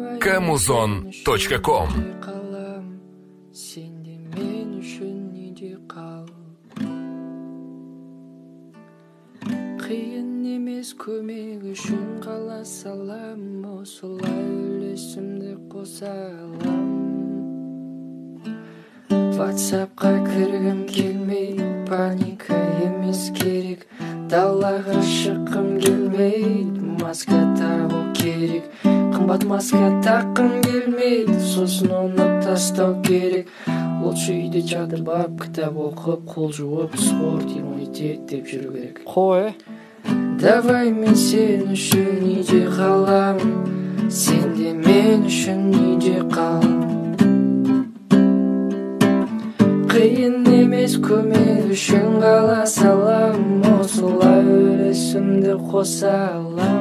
Kamuzon.com. Сенде мен үшін неде қал. Қиын емес көмек үшін қала салам, осылай үлесімді қоса алам. WhatsAppқа кіргім келмей, паника емес керек, далаға шыққым келмейді, маска тағу керек. Қымбат маска таққым келмейді, сосын оны тастау керек. Лучше үйде жатып алып кітап оқып, қол жуып, спорт, иммунитет деп жүру керек. Қой. Давай мен сен үшін үйде қалам, сен де мен үшін үйде қал. Қиын емес көмек үшін қала салам, осылай үлесімді қоса алам.